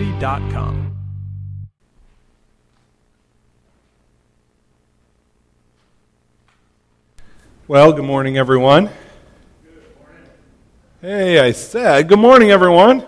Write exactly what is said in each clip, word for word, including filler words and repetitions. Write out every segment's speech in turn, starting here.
community dot com. Well, good morning, everyone. Good morning. Hey, I said good morning, everyone.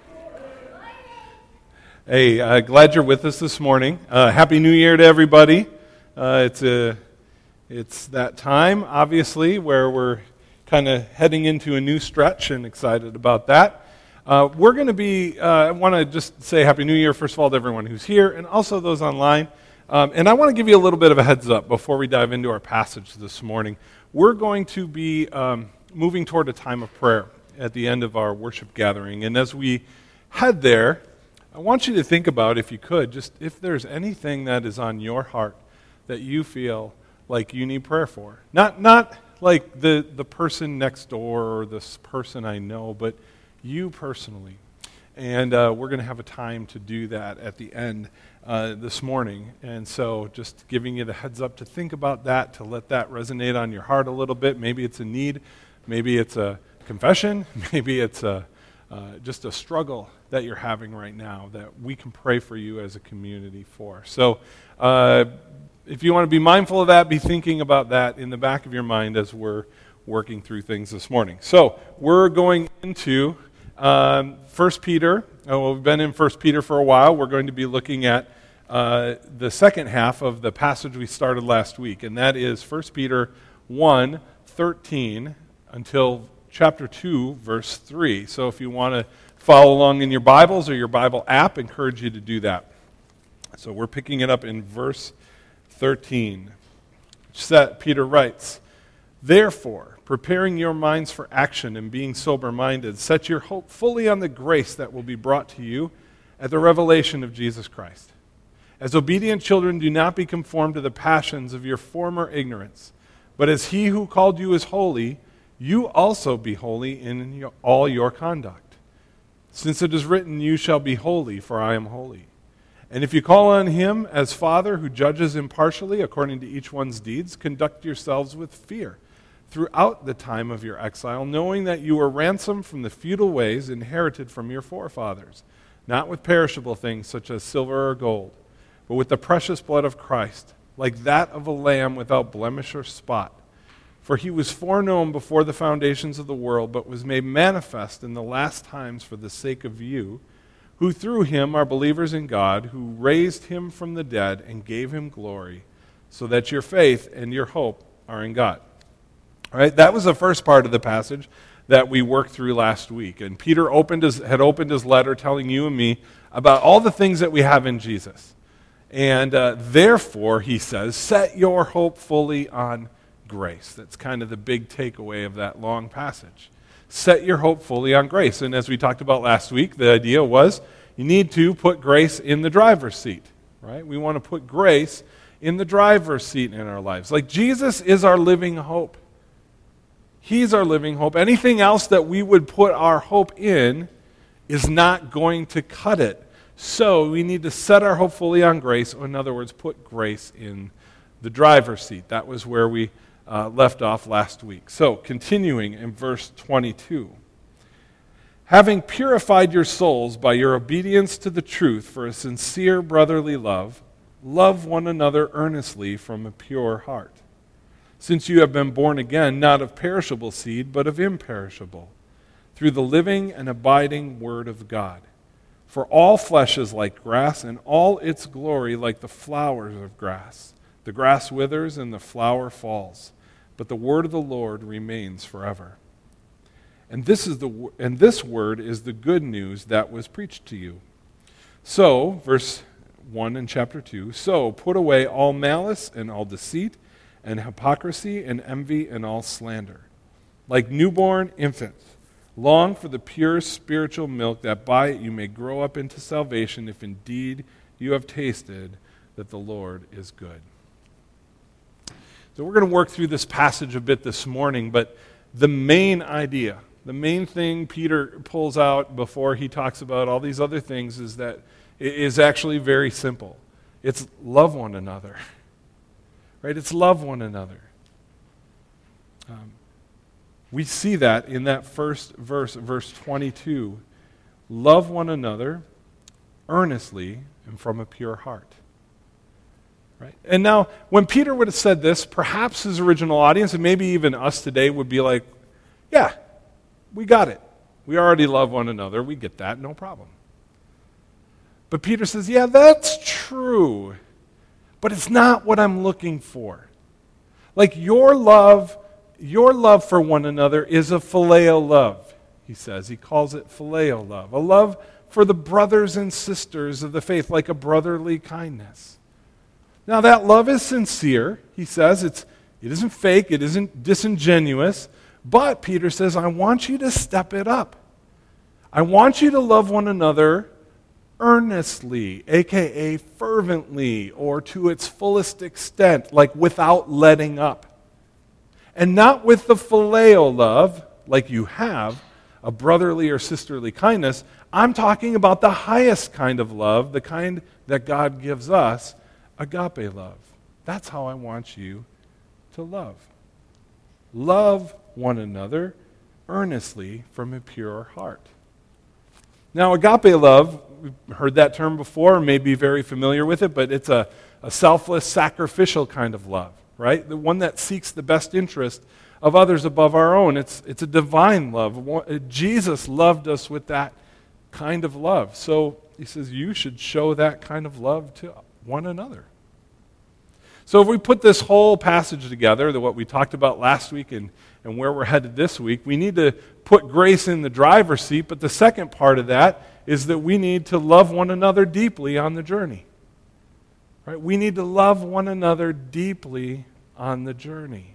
Hey, uh, glad you're with us this morning. Uh, Happy New Year to everybody. Uh, it's a, it's that time, obviously, where we're kind of heading into a new stretch and excited about that. Uh, we're going to be, uh, I want to just say Happy New Year, first of all, to everyone who's here and also those online. Um, and I want to give you a little bit of a heads up before we dive into our passage this morning. We're going to be um, moving toward a time of prayer at the end of our worship gathering. And as we head there, I want you to think about, if you could, just if there's anything that is on your heart that you feel like you need prayer for. Not not like the, the person next door or this person I know, but you personally. And uh, we're going to have a time to do that at the end uh, this morning. And so just giving you the heads up to think about that, to let that resonate on your heart a little bit. Maybe it's a need. Maybe it's a confession. Maybe it's a uh, just a struggle that you're having right now that we can pray for you as a community for. So uh, if you want to be mindful of that, be thinking about that in the back of your mind as we're working through things this morning. So we're going into um, First Peter. Oh, well, we've been in First Peter for a while. We're going to be looking at uh, the second half of the passage we started last week, and that is First Peter one, thirteen until chapter two, verse three. So if you want to follow along in your Bibles or your Bible app, I encourage you to do that. So we're picking it up in verse thirteen. Which Peter writes, "Therefore, preparing your minds for action and being sober-minded, set your hope fully on the grace that will be brought to you at the revelation of Jesus Christ. As obedient children, do not be conformed to the passions of your former ignorance, but as he who called you is holy, you also be holy in your, all your conduct. Since it is written, you shall be holy, for I am holy. And if you call on him as Father who judges impartially according to each one's deeds, conduct yourselves with fear throughout the time of your exile, knowing that you were ransomed from the futile ways inherited from your forefathers, not with perishable things such as silver or gold, but with the precious blood of Christ, like that of a lamb without blemish or spot. For he was foreknown before the foundations of the world, but was made manifest in the last times for the sake of you, who through him are believers in God, who raised him from the dead and gave him glory, so that your faith and your hope are in God." All right, that was the first part of the passage that we worked through last week. And Peter opened his, had opened his letter telling you and me about all the things that we have in Jesus. And uh, therefore, he says, set your hope fully on grace. That's kind of the big takeaway of that long passage. Set your hope fully on grace. And as we talked about last week, the idea was you need to put grace in the driver's seat, right? We want to put grace in the driver's seat in our lives. Like Jesus is our living hope. He's our living hope. Anything else that we would put our hope in is not going to cut it. So we need to set our hope fully on grace, or in other words, put grace in the driver's seat. That was where we uh, left off last week. So continuing in verse twenty-two. "Having purified your souls by your obedience to the truth for a sincere brotherly love, love one another earnestly from a pure heart. Since you have been born again, not of perishable seed, but of imperishable, through the living and abiding Word of God. For all flesh is like grass, and all its glory like the flowers of grass. The grass withers and the flower falls, but the word of the Lord remains forever. And this is the and this word is the good news that was preached to you. So, verse one in chapter two, so put away all malice and all deceit, and hypocrisy and envy and all slander. Like newborn infants, long for the pure spiritual milk, that by it you may grow up into salvation, if indeed you have tasted that the Lord is good." So we're going to work through this passage a bit this morning, but the main idea, the main thing Peter pulls out before he talks about all these other things is that it is actually very simple. It's love one another. Right? It's love one another. Um, we see that in that first verse, verse twenty-two. Love one another earnestly and from a pure heart. Right? And now, when Peter would have said this, perhaps his original audience, and maybe even us today, would be like, yeah, we got it. We already love one another. We get that, no problem. But Peter says, yeah, that's true, but it's not what I'm looking for. Like your love, your love for one another is a phileo love, he says. He calls it phileo love, a love for the brothers and sisters of the faith, like a brotherly kindness. Now that love is sincere, he says. It's, it isn't fake, it isn't disingenuous, but Peter says, I want you to step it up. I want you to love one another earnestly, aka fervently, or to its fullest extent, like without letting up. And not with the phileo love, like you have, a brotherly or sisterly kindness. I'm talking about the highest kind of love, the kind that God gives us, agape love. That's how I want you to love. Love one another earnestly from a pure heart. Now, agape love, we've heard that term before, may be very familiar with it, but it's a, a selfless, sacrificial kind of love, right? The one that seeks the best interest of others above our own. It's, it's a divine love. Jesus loved us with that kind of love. So he says you should show that kind of love to one another. So if we put this whole passage together, the, what we talked about last week and, and where we're headed this week, we need to put grace in the driver's seat, but the second part of that is that we need to love one another deeply on the journey. Right? We need to love one another deeply on the journey.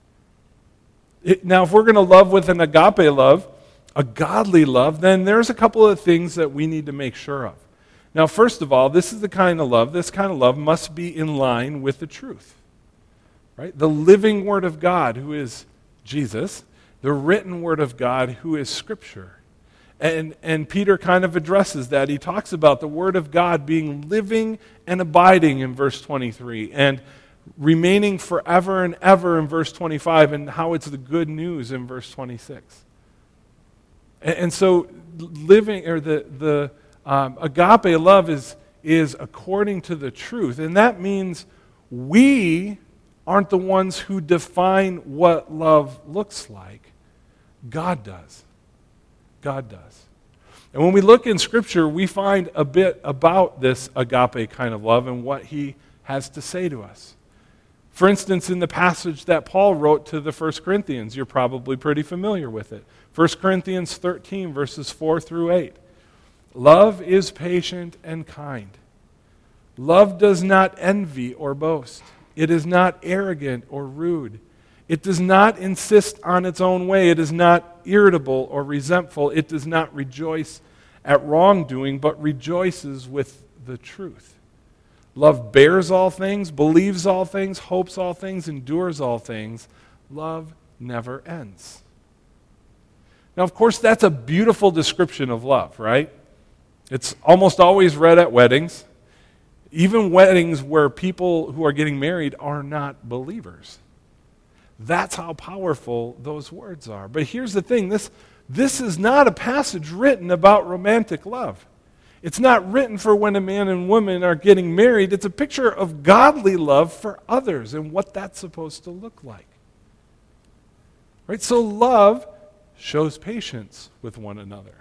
It, now, if we're going to love with an agape love, a godly love, then there's a couple of things that we need to make sure of. Now, first of all, this is the kind of love, this kind of love must be in line with the truth. Right? The living Word of God, who is Jesus, the written Word of God, who is Scripture. And, and Peter kind of addresses that. He talks about the Word of God being living and abiding in verse twenty-three, and remaining forever and ever in verse twenty-five, and how it's the good news in verse twenty-six. And, and so living, or the, the um, agape love is, is according to the truth. And that means we aren't the ones who define what love looks like. God does. God does. And when we look in Scripture, we find a bit about this agape kind of love and what he has to say to us. For instance, in the passage that Paul wrote to the First Corinthians, you're probably pretty familiar with it. First Corinthians thirteen, verses four through eight. Love is patient and kind. Love does not envy or boast. It is not arrogant or rude. It does not insist on its own way. It is not irritable or resentful. It does not rejoice at wrongdoing, but rejoices with the truth. Love bears all things, believes all things, hopes all things, endures all things. Love never ends. Now, of course, that's a beautiful description of love, right? It's almost always read at weddings, even weddings where people who are getting married are not believers. That's how powerful those words are. But here's the thing, this, this is not a passage written about romantic love. It's not written for when a man and woman are getting married. It's a picture of godly love for others and what that's supposed to look like. Right? So love shows patience with one another.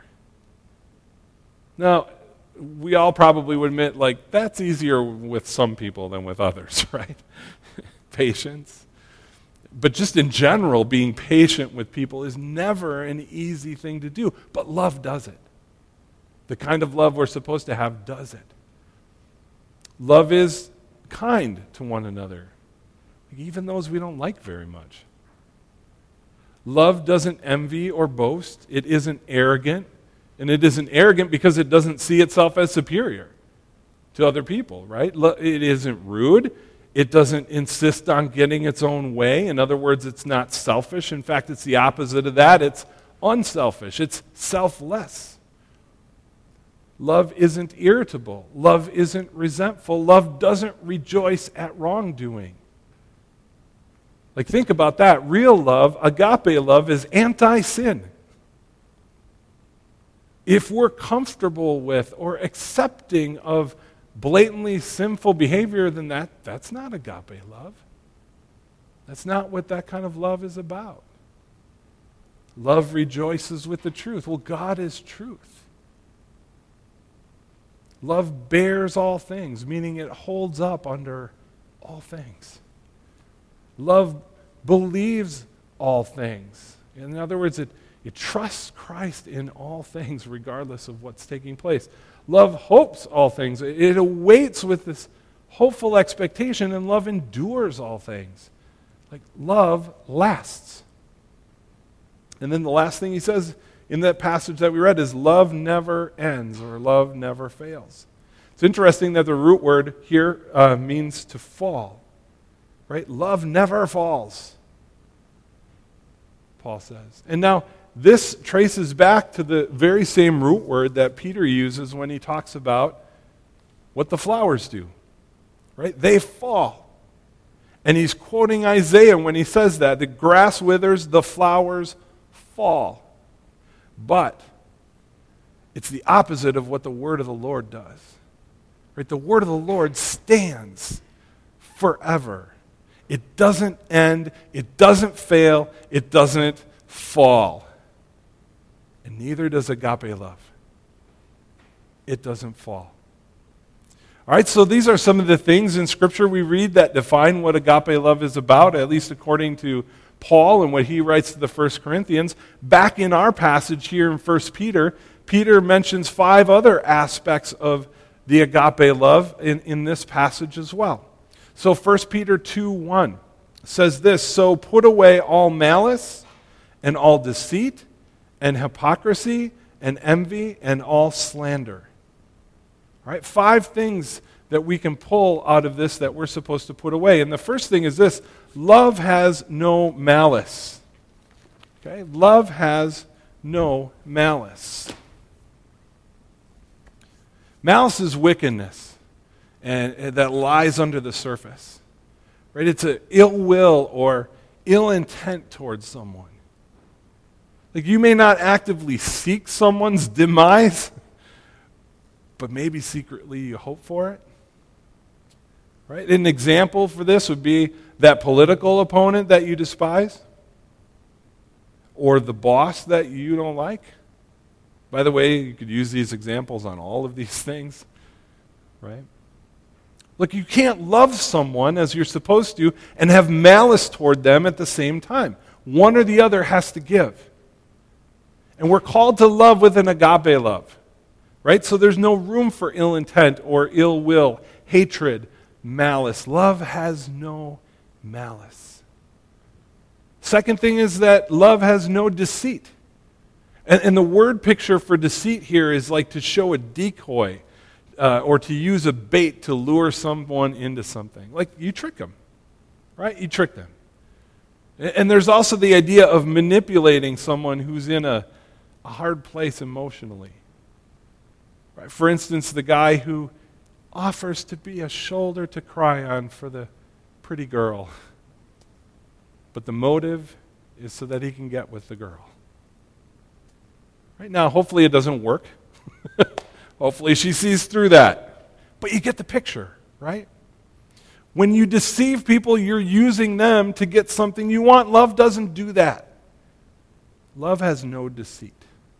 Now, we all probably would admit, like, that's easier with some people than with others, right? Patience. But just in general, being patient with people is never an easy thing to do. But love does it. The kind of love we're supposed to have does it. Love is kind to one another, even those we don't like very much. Love doesn't envy or boast. It isn't arrogant. And it isn't arrogant because it doesn't see itself as superior to other people, right? It isn't rude. It doesn't insist on getting its own way. In other words, it's not selfish. In fact, it's the opposite of that. It's unselfish. It's selfless. Love isn't irritable. Love isn't resentful. Love doesn't rejoice at wrongdoing. Like, think about that. Real love, agape love, is anti-sin. if we're comfortable with or accepting of blatantly sinful behavior, then that, that's not agape love. That's not what that kind of love is about. Love rejoices with the truth. Well, God is truth. Love bears all things, meaning it holds up under all things. Love believes all things. In other words, it, it trusts Christ in all things, regardless of what's taking place. Love hopes all things. It, it awaits with this hopeful expectation, and love endures all things. Like, love lasts. And then the last thing he says in that passage that we read is love never ends, or love never fails. It's interesting that the root word here uh, means to fall. Right? Love never falls, Paul says. And now, this traces back to the very same root word that Peter uses when he talks about what the flowers do. Right? They fall. And he's quoting Isaiah when he says that. The grass withers, the flowers fall. But it's the opposite of what the word of the Lord does. Right? The word of the Lord stands forever. It doesn't end, it doesn't fail, it doesn't fall. And neither does agape love. It doesn't fall. All right, so these are some of the things in Scripture we read that define what agape love is about, at least according to Paul and what he writes to the First Corinthians. Back in our passage here in First Peter, Peter mentions five other aspects of the agape love in, in this passage as well. So First Peter two one says this, "So put away all malice and all deceit and hypocrisy and envy and all slander." All right, five things that we can pull out of this that we're supposed to put away. And the first thing is this: love has no malice. Okay? Love has no malice. Malice is wickedness. And, and that lies under the surface. Right? It's an ill will or ill intent towards someone. Like, you may not actively seek someone's demise, but maybe secretly you hope for it. Right? An example for this would be that political opponent that you despise, or the boss that you don't like. By the way, you could use these examples on all of these things. Right? Look, you can't love someone as you're supposed to and have malice toward them at the same time. One or the other has to give. And we're called to love with an agape love. Right? So there's no room for ill intent or ill will, hatred, malice. Love has no malice. Second thing is that love has no deceit. And, and the word picture for deceit here is like to show a decoy. Uh, or to use a bait to lure someone into something. Like, you trick them, right? You trick them. And, and there's also the idea of manipulating someone who's in a, a hard place emotionally. Right? For instance, the guy who offers to be a shoulder to cry on for the pretty girl. But the motive is so that he can get with the girl. Right now, hopefully it doesn't work. Hopefully she sees through that. But you get the picture, right? When you deceive people, you're using them to get something you want. Love doesn't do that. Love has no deceit.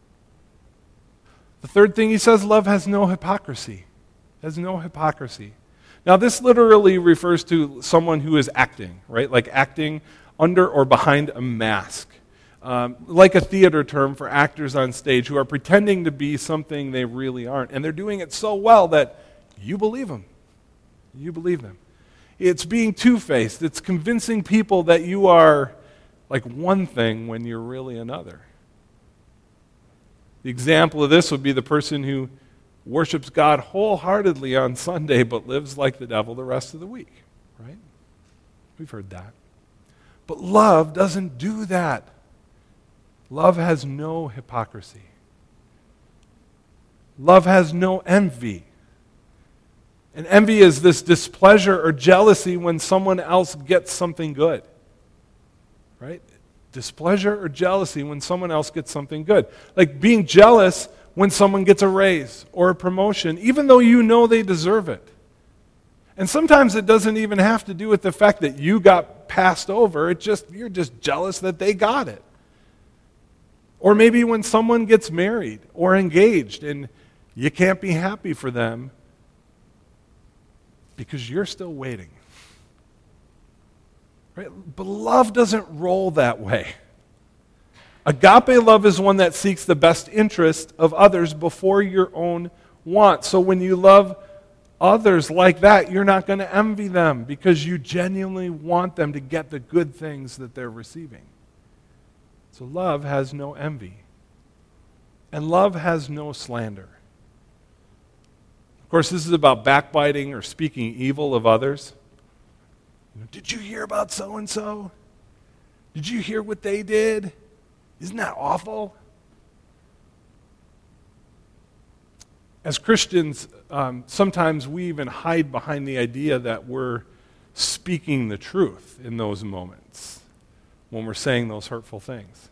The third thing he says, love has no hypocrisy. Has no hypocrisy. Now, this literally refers to someone who is acting, right? Like acting under or behind a mask. Um, like a theater term for actors on stage who are pretending to be something they really aren't. And they're doing it so well that you believe them. You believe them. It's being two-faced. It's convincing people that you are like one thing when you're really another. The example of this would be the person who worships God wholeheartedly on Sunday but lives like the devil the rest of the week. Right? We've heard that. But love doesn't do that. Love has no hypocrisy. Love has no envy. And envy is this displeasure or jealousy when someone else gets something good. Right? Displeasure or jealousy when someone else gets something good. Like being jealous when someone gets a raise or a promotion, even though you know they deserve it. And sometimes it doesn't even have to do with the fact that you got passed over. It just you're just jealous that they got it. Or maybe when someone gets married or engaged and you can't be happy for them because you're still waiting. Right? But love doesn't roll that way. Agape love is one that seeks the best interest of others before your own want. So when you love others like that, you're not going to envy them because you genuinely want them to get the good things that they're receiving. So love has no envy. And love has no slander. Of course, this is about backbiting or speaking evil of others. You know, did you hear about so-and-so? Did you hear what they did? Isn't that awful? As Christians, um, sometimes we even hide behind the idea that we're speaking the truth in those moments when we're saying those hurtful things.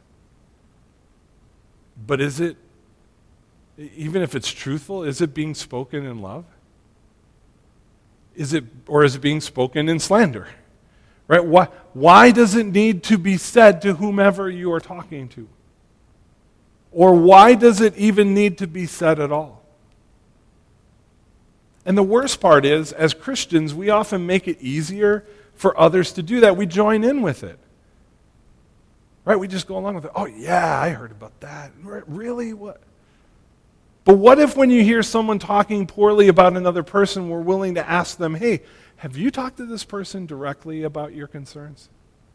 But is it, even if it's truthful, is it being spoken in love? Is it, or is it being spoken in slander? Right? Why, why does it need to be said to whomever you are talking to? Or why does it even need to be said at all? And the worst part is, as Christians, we often make it easier for others to do that. We join in with it. Right? We just go along with it. Oh, yeah, I heard about that. Really? What? But what if when you hear someone talking poorly about another person, we're willing to ask them, hey, have you talked to this person directly about your concerns?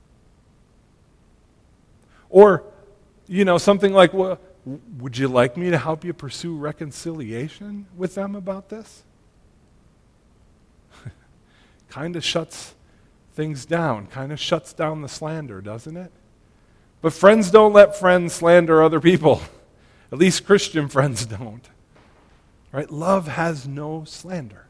Or, you know, something like, well, would you like me to help you pursue reconciliation with them about this? Kind of shuts things down, kind of shuts down the slander, doesn't it? But friends don't let friends slander other people. At least Christian friends don't. Right? Love has no slander.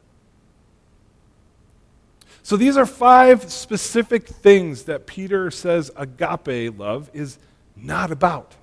So these are five specific things that Peter says agape love is not about.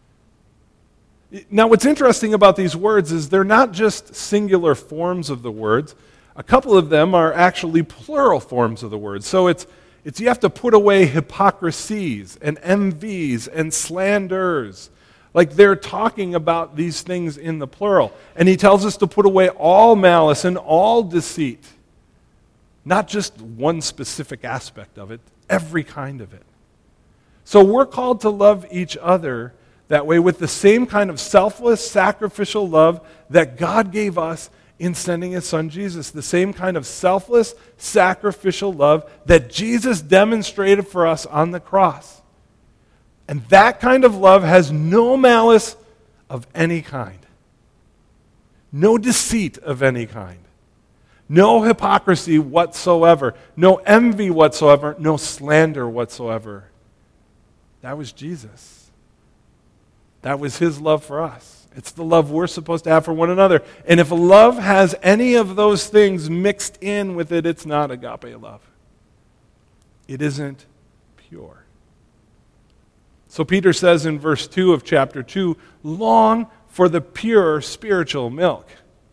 Now, what's interesting about these words is they're not just singular forms of the words. A couple of them are actually plural forms of the words. So it's it's you have to put away hypocrisies and envies and slanders. Like they're talking about these things in the plural. And he tells us to put away all malice and all deceit. Not just one specific aspect of it, every kind of it. So we're called to love each other that way with the same kind of selfless, sacrificial love that God gave us in sending his son Jesus. The same kind of selfless, sacrificial love that Jesus demonstrated for us on the cross. And that kind of love has no malice of any kind. No deceit of any kind. No hypocrisy whatsoever. No envy whatsoever. No slander whatsoever. That was Jesus. That was his love for us. It's the love we're supposed to have for one another. And if love has any of those things mixed in with it, it's not agape love. It isn't pure. So Peter says in verse two of chapter two, long for the pure spiritual milk.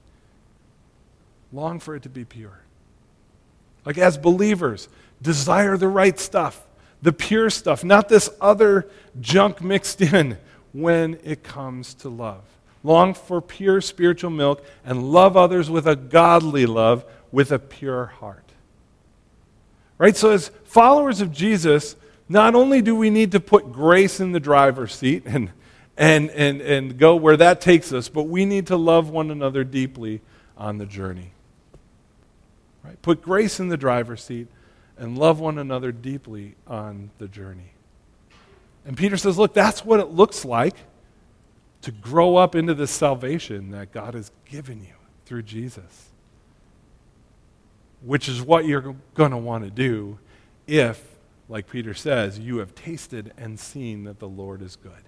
Long for it to be pure. Like as believers, desire the right stuff, the pure stuff, not this other junk mixed in when it comes to love. Long for pure spiritual milk and love others with a godly love, with a pure heart. Right? So as followers of Jesus, not only do we need to put grace in the driver's seat and, and, and, and go where that takes us, but we need to love one another deeply on the journey. Right? Put grace in the driver's seat and love one another deeply on the journey. And Peter says, look, that's what it looks like to grow up into this salvation that God has given you through Jesus. Which is what you're going to want to do if, like Peter says, you have tasted and seen that the Lord is good.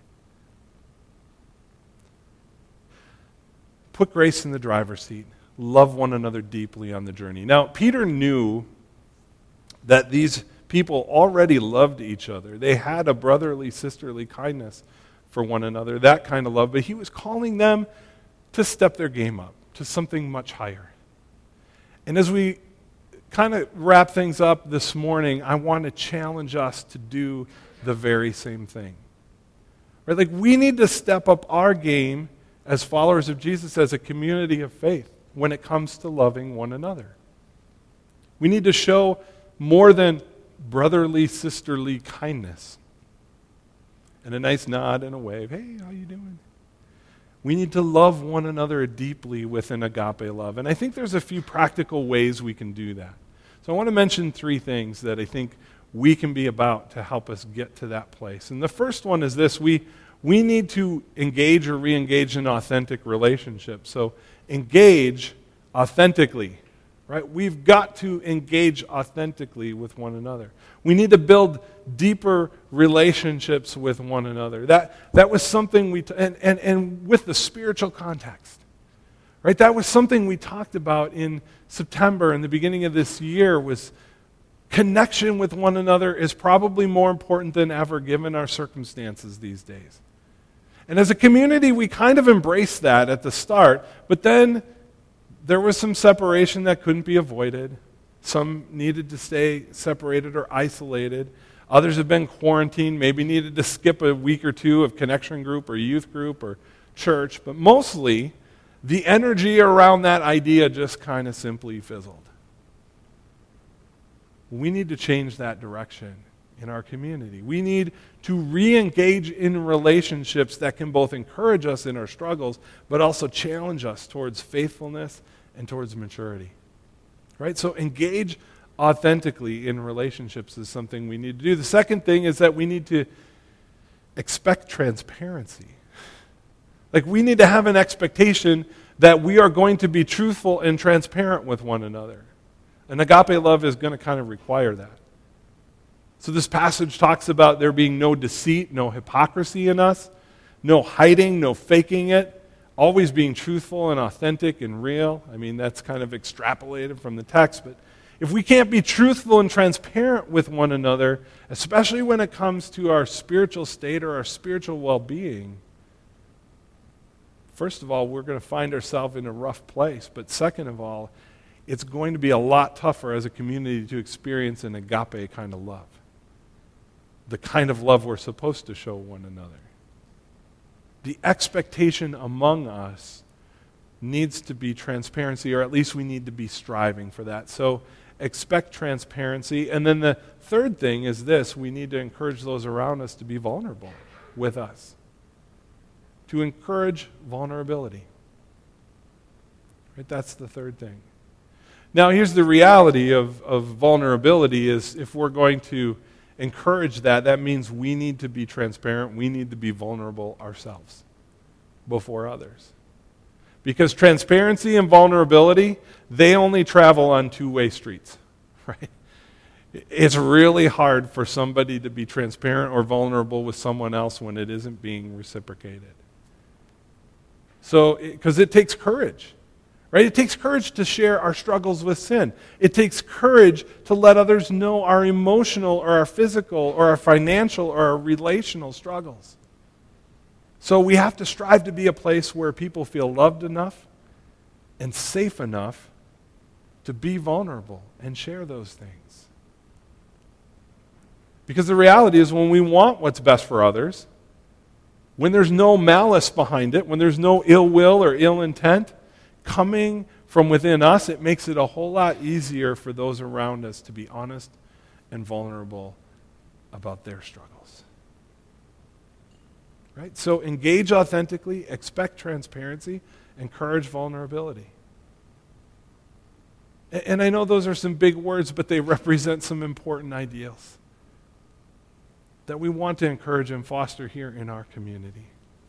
Put grace in the driver's seat. Love one another deeply on the journey. Now, Peter knew that these people already loved each other. They had a brotherly, sisterly kindness for one another, that kind of love. But he was calling them to step their game up to something much higher. And as we kind of wrap things up this morning, I want to challenge us to do the very same thing. Right? Like, we need to step up our game as followers of Jesus, as a community of faith, when it comes to loving one another. We need to show more than brotherly, sisterly kindness and a nice nod and a wave. Hey, how you doing? We need to love one another deeply with an agape love. And I think there's a few practical ways we can do that. So I want to mention three things that I think we can be about to help us get to that place. And the first one is this. We, we need to engage or re-engage in authentic relationships. So engage authentically, right? We've got to engage authentically with one another. We need to build deeper relationships with one another. That, that was something we, t- and, and, and with the spiritual context, right? That was something we talked about in September and the beginning of this year. Was connection with one another is probably more important than ever given our circumstances these days. And as a community, we kind of embraced that at the start, but then there was some separation that couldn't be avoided. Some needed to stay separated or isolated. Others have been quarantined, maybe needed to skip a week or two of connection group or youth group or church. But mostly, the energy around that idea just kind of simply fizzled. We need to change that direction in our community. We need to re-engage in relationships that can both encourage us in our struggles, but also challenge us towards faithfulness and towards maturity. Right? So engage authentically in relationships is something we need to do. The second thing is that we need to expect transparency. Like, we need to have an expectation that we are going to be truthful and transparent with one another. And agape love is going to kind of require that. So this passage talks about there being no deceit, no hypocrisy in us, no hiding, no faking it, always being truthful and authentic and real. I mean, that's kind of extrapolated from the text, but if we can't be truthful and transparent with one another, especially when it comes to our spiritual state or our spiritual well-being, first of all, we're going to find ourselves in a rough place. But second of all, it's going to be a lot tougher as a community to experience an agape kind of love. The kind of love we're supposed to show one another. The expectation among us needs to be transparency, or at least we need to be striving for that. So expect transparency. And then the third thing is this: we need to encourage those around us to be vulnerable with us. To encourage vulnerability. Right? That's the third thing. Now, here's the reality of, of vulnerability is if we're going to encourage that, that means we need to be transparent. We need to be vulnerable ourselves before others. Because transparency and vulnerability, they only travel on two-way streets, right? It's really hard for somebody to be transparent or vulnerable with someone else when it isn't being reciprocated. So, because it, it takes courage, right? It takes courage to share our struggles with sin. It takes courage to let others know our emotional or our physical or our financial or our relational struggles. So we have to strive to be a place where people feel loved enough and safe enough to be vulnerable and share those things. Because the reality is, when we want what's best for others, when there's no malice behind it, when there's no ill will or ill intent coming from within us, it makes it a whole lot easier for those around us to be honest and vulnerable about their struggles. Right? So engage authentically, expect transparency, encourage vulnerability. And I know those are some big words, but they represent some important ideals that we want to encourage and foster here in our community.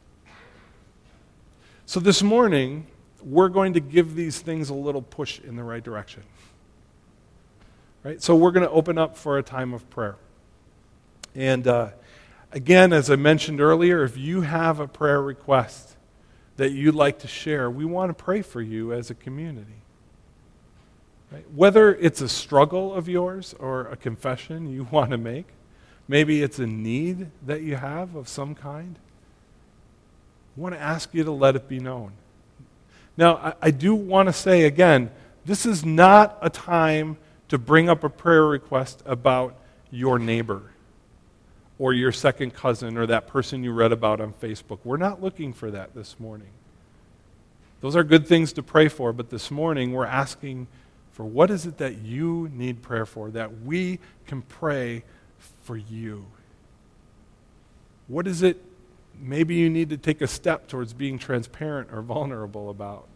So this morning, we're going to give these things a little push in the right direction. Right? So we're going to open up for a time of prayer. And uh, again, as I mentioned earlier, if you have a prayer request that you'd like to share, we want to pray for you as a community. Right? Whether it's a struggle of yours or a confession you want to make, maybe it's a need that you have of some kind, I want to ask you to let it be known. Now, I, I do want to say again, this is not a time to bring up a prayer request about your neighbor or your second cousin or that person you read about on Facebook. We're not looking for that this morning. Those are good things to pray for, but this morning we're asking for what is it that you need prayer for, that we can pray for you. What is it maybe you need to take a step towards being transparent or vulnerable about?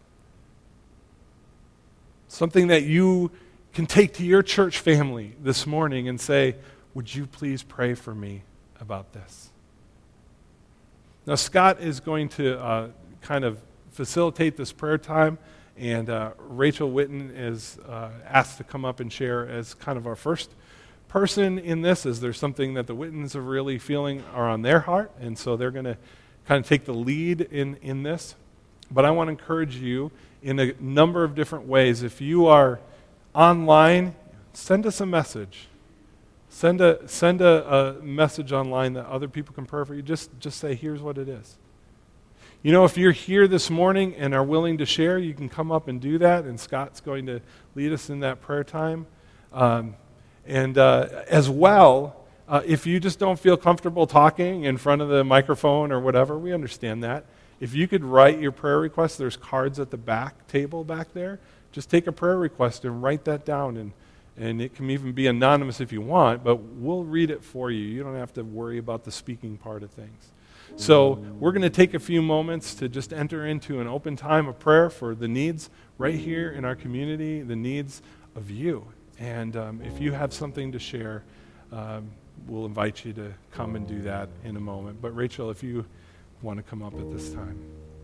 Something that you can take to your church family this morning and say, would you please pray for me about this? Now, Scott is going to uh, kind of facilitate this prayer time, and uh, Rachel Witten is uh, asked to come up and share as kind of our first person in this, as there's something that the Wittens are really feeling are on their heart, and so they're going to kind of take the lead in, in this. But I want to encourage you in a number of different ways. If you are online, send us a message. Send a send a, a message online that other people can pray for you. Just, just say, here's what it is. You know, if you're here this morning and are willing to share, you can come up and do that, and Scott's going to lead us in that prayer time. Um, and uh, as well, uh, if you just don't feel comfortable talking in front of the microphone or whatever, we understand that. If you could write your prayer request, there's cards at the back table back there. Just take a prayer request and write that down, and, and it can even be anonymous if you want, but we'll read it for you. You don't have to worry about the speaking part of things. So we're going to take a few moments to just enter into an open time of prayer for the needs right here in our community, the needs of you. And um, if you have something to share, um, we'll invite you to come and do that in a moment. But Rachel, if you want to come up at this time.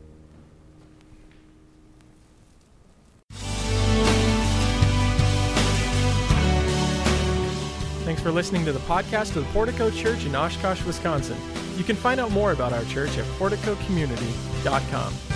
Thanks for listening to the podcast of the Portico Church in Oshkosh, Wisconsin. You can find out more about our church at portico community dot com.